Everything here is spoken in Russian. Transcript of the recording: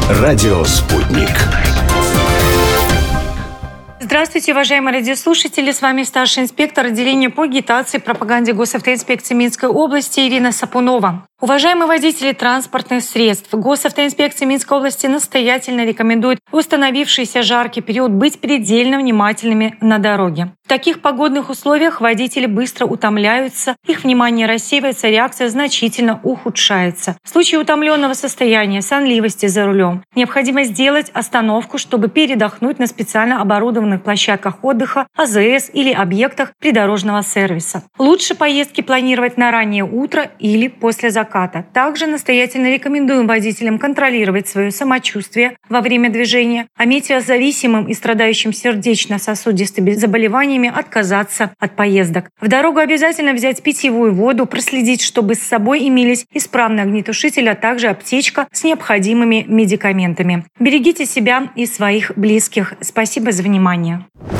Радио «Спутник». Здравствуйте, уважаемые радиослушатели. С вами старший инспектор отделения по агитации и пропаганде Госавтоинспекции Минской области Ирина Сапунова. Уважаемые водители транспортных средств, Госавтоинспекция Минской области настоятельно рекомендует в установившийся жаркий период быть предельно внимательными на дороге. В таких погодных условиях водители быстро утомляются, их внимание рассеивается, реакция значительно ухудшается. В случае утомленного состояния, сонливости за рулем, необходимо сделать остановку, чтобы передохнуть на специально оборудованных площадках отдыха, АЗС или объектах придорожного сервиса. Лучше поездки планировать на раннее утро или после заката. Также настоятельно рекомендуем водителям контролировать свое самочувствие во время движения, а метеозависимым и страдающим сердечно-сосудистыми заболеваниями отказаться от поездок. В дорогу обязательно взять питьевую воду, проследить, чтобы с собой имелись исправный огнетушитель, а также аптечка с необходимыми медикаментами. Берегите себя и своих близких. Спасибо за внимание.